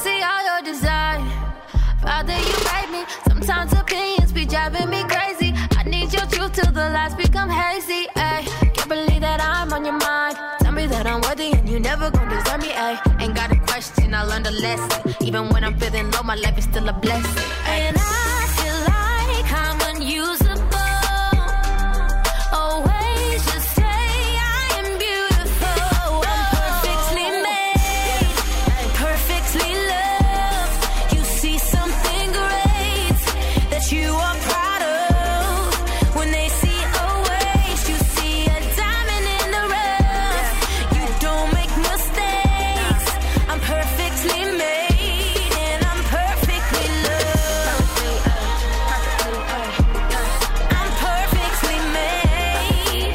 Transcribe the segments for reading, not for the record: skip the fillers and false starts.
see all your design. Father, you made me. Sometimes opinions be driving me crazy. I need your truth till the lights become hazy. Ay, can't believe that I'm on your mind. Tell me that I'm worthy and you never gon' desert me. Ay, ain't got a question, I learned a lesson. Even when I'm feeling low, my life is still a blessing. Ay. And I feel like I'm unusable. Always just say I am beautiful. I'm perfectly made, perfectly loved. You see something great that you are proud of. When they see a waste, you see a diamond in the rough. You don't make mistakes. I'm perfectly made and I'm perfectly loved. I'm perfectly made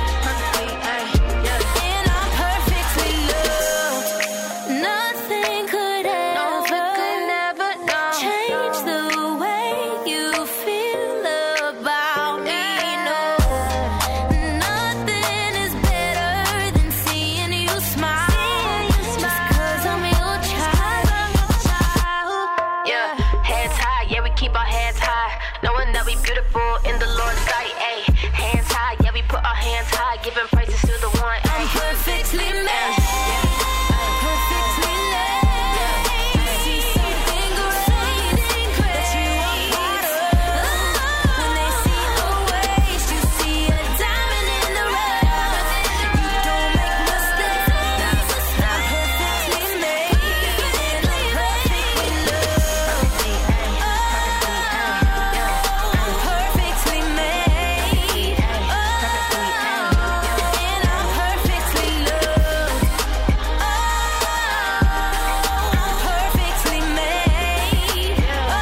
and I'm perfectly loved. Nothing could ever change the way you feel about me. No, nothing is better than seeing you smile. Just 'cause I'm your child. Yeah, hands high, yeah, we keep our hands high. Knowing that we beautiful in the Lord's sight, ayy. Hands high, yeah, we put our hands high. Giving praises to the one, I'm ayy. perfectly made. Perfectly loved. You see something great that you are proud of. When they see a waste, you see a diamond in the rough. You don't make mistakes. I'm perfectly made and I'm perfectly loved. I'm perfectly made and I'm perfectly loved. I'm perfectly made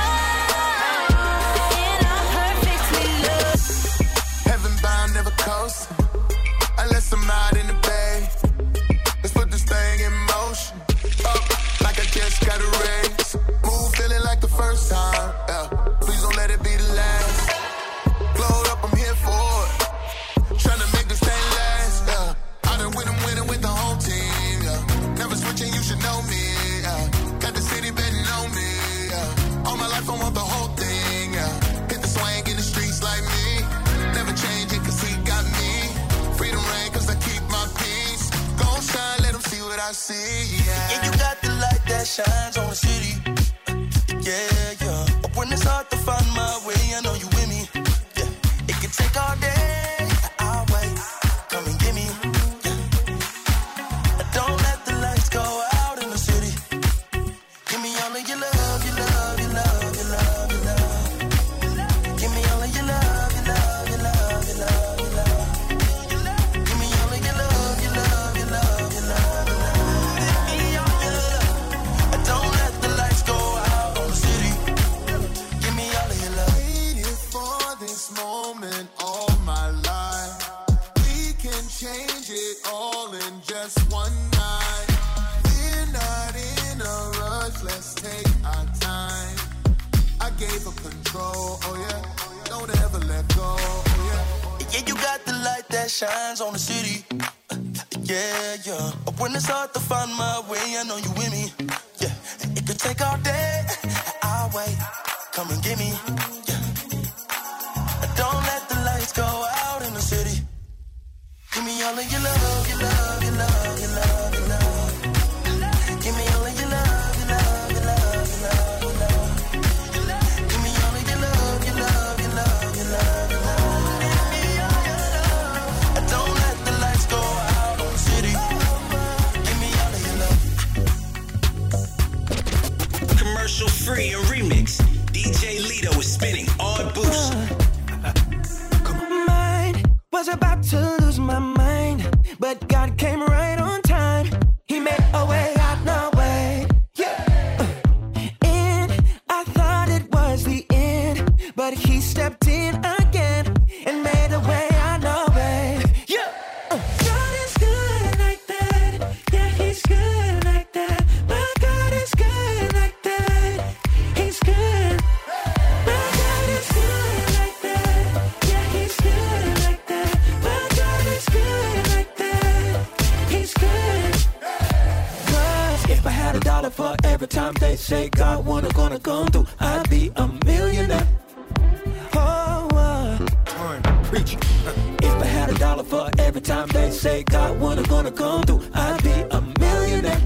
and I'm perfectly loved. Heaven bound, never coast. Unless I'm out in the bay. Let's put this thing in motion. Up like I just got a raise. Move feeling like the first time. Yeah. Please don't let it be the last. Glowed up, I'm here for it. Tryna make this thing last. Yeah. I done winning with the whole team. Yeah. Never switching, you should know me. Yeah. Got the city betting on me. Yeah. All my life I want the whole thing. Yeah. Hit the swing in the streets like me. Never change it 'cause he got me. Freedom reign 'cause I keep my peace. Gon' shine, let them see what I see. Yeah, Yeah, you got the light that shines on the city. Yeah, yeah. But when it's hard to find my way, I know you with me. Yeah, it can take all day. I'll wait. Come and get me. Yeah. Don't let the lights go out in the city. Give me all of your love, your love, your love, your love, your love. Give me all of your love, your love, your love, your love, your love. Give me all of your love, your love, your love, your love, your love. Give me all your love. Don't let the lights go out on the city. Give me all of your love. waited for this moment all my life. We can change it all in just one night. We're not in a rush, let's take our time. I gave up control, oh yeah. Don't ever let go, oh yeah. Yeah, you got the light that shines on the city. Yeah, yeah. But when it's hard to find my way, I know you with me. Yeah, it could take all day. I'll wait. Come and get me. Yeah. Don't let the lights go out in the city. Give me all of your love, your love, your love, your love, your love. Give me all of your love, your love, your love, your love, your love. Give me all of your love, your love, your love, your love, your love. Give me all your love. Don't let the lights go out on the city. Give me all of your love. Commercial free and remix. DJ Lito is spinning all boost. Mind was about to lose my mind, but God came right on time. He made a way out, no way. Yeah. And I thought it was the end, but He stepped in again and made a way out, no way. Yeah. God is good like that. Yeah, He's good like that. My God is good like that. He's good. My God is good like that. Yeah, He's good like that. My God every time they say God gonna come through, I'd be a millionaire. Preach. If I had $1 for every time they say God gonna come through, I'd be a millionaire.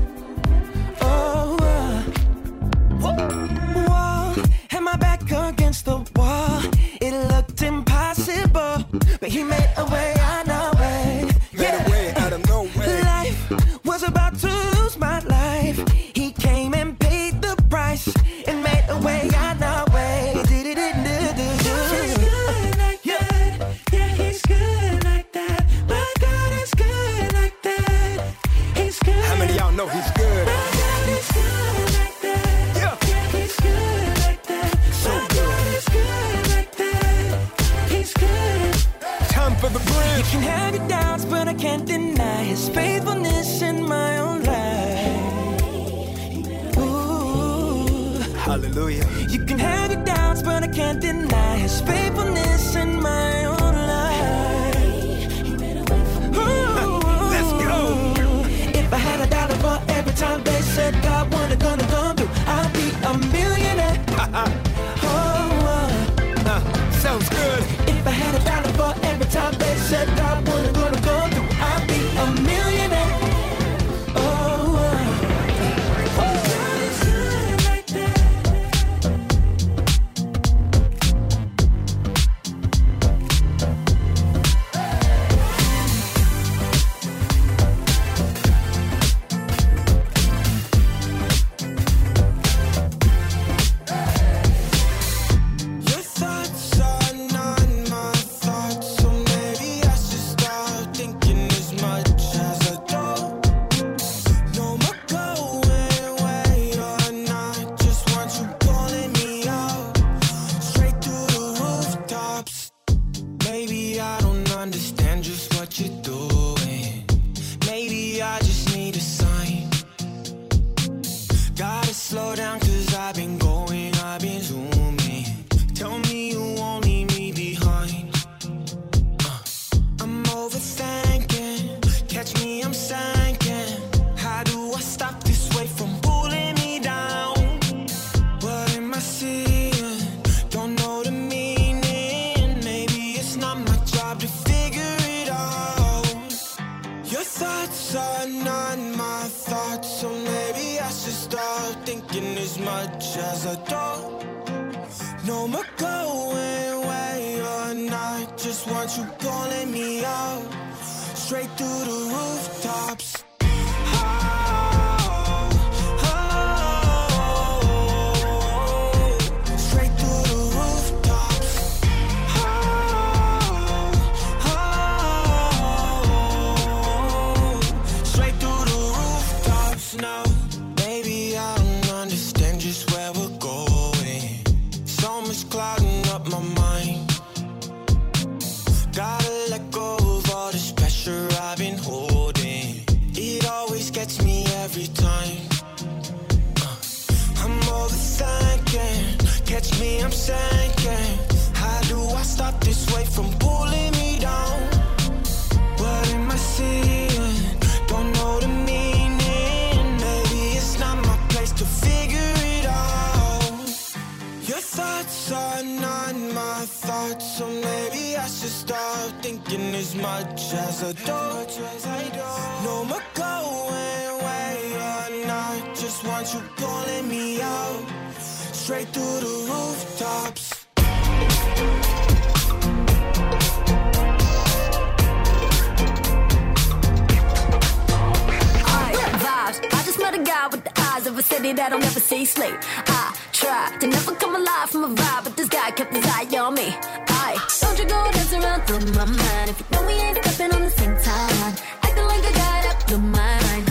Whoa, had my back against the wall. It looked impossible, but he made a way out of no way. Made a way out of no way. Life was about to lose my life. He came and paid the price and made a way out of no way. He's good like that. Yeah, he's good like that. My God is good like that. He's good. How many of y'all know he's good? My God is good like that. Yeah, he's good like that. So My good. God is good like that. He's good. Time for the You bridge. can have your doubts, but I can't deny his faithfulness in my own life. Ooh. Hallelujah. You can have your doubts, but I can't deny his faithfulness in my own life. Ooh. Let's go. If I had $1 for every time they said God gonna come through, I'd be a millionaire. Sounds good. If I had $1 for every time they said God gonna come through, I'd be a millionaire. God is good like that. Your thoughts are not my thoughts, so maybe I should start thinking as much as I do. No more going away or not, just want you calling me out, straight to the rooftops. Maybe I don't understand just what you're doing. Maybe I just need a sign. Gotta slow down 'cause I've been going, I've been zooming. Tell me you won't leave me behind. I'm overthinking, catch me, I'm sinking. How do I stop this weight from pulling me down? What am I seeing? Don't know the meaning. Maybe it's not my job to figure it out. Your thoughts are not my thoughts, so maybe I should start thinking as much as I do. No more going away or not, just want you calling me out, straight through the rooftops. Straight through the rooftops. Straight through the rooftops now. Maybe I don't understand just where we're going. So much clouding up my mind. Gotta let go of all this pressure I've been holding. It always gets me every time. I'm overthinking, catch me, I'm sinking. How do I stop this weight from pulling me down? What am I seeing? Don't know the meaning. Maybe it's not my place to figure it out. Your thoughts are not my thoughts, so maybe I should start thinking as much as I do. No more going away or not, just want you calling me out, straight through the rooftops. Vibes. I just met a guy with the eyes of a city that'll never see sleep. I tried to never come alive from a vibe, but this guy kept his eye on me. Don't you go dance around through my mind if you know we ain't stepping on the same time. Acting like a guy that blew my mind.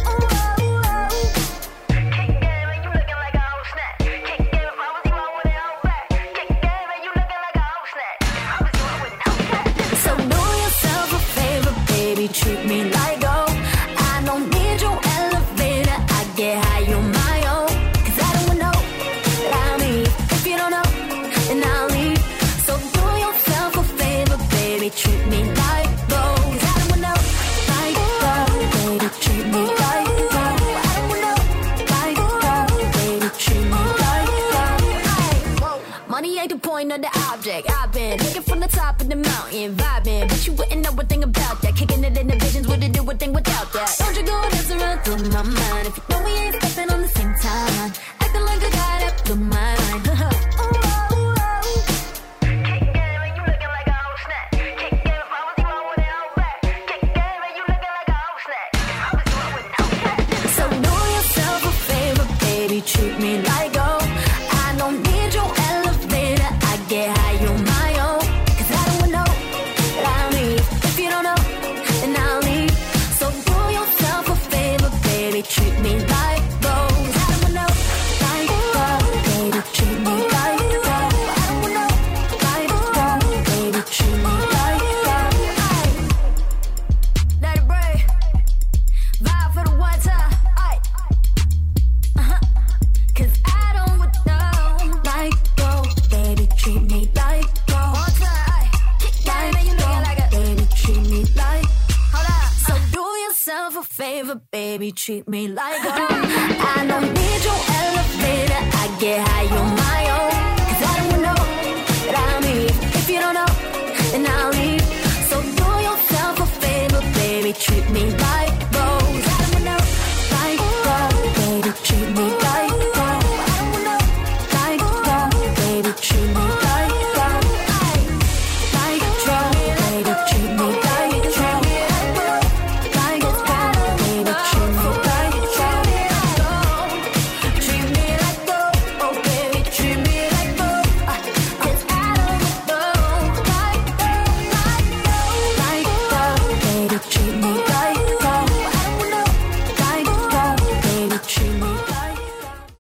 So do yourself a favor, baby, treat me like gold. I don't need your elevator, I get high on my own. 'Cause I don't know that I'll leave. If you don't know, then I'll leave. So do yourself a favor, baby, treat me like gold. 'Cause I don't know, like gold, baby, the point of the object. I've been looking from the top of the mountain, vibing, but you wouldn't know a thing about that. Kicking it in the visions, wouldn't do a thing without that. Don't you go dancing around through my mind. If you know we ain't stepping on the same time, acting like a guy that blew my mind. Ooh, oh, ooh, treat me like gold. I don't need your elevator. I get high on my own. Cause I don't know that I'll leave. If you don't know, then I'll leave. So do yourself a favor, baby. Treat me like gold. I don't know like gold. Baby, treat me like gold. I don't know like gold. Baby, treat me like gold. Aye. Let it break. Vibe for the one time. Aye. Cause I don't know like gold, baby, treat me like gold. One time, like you looking like a baby, treat me like. Hold up. So do yourself a favor, baby, treat me like gold. I know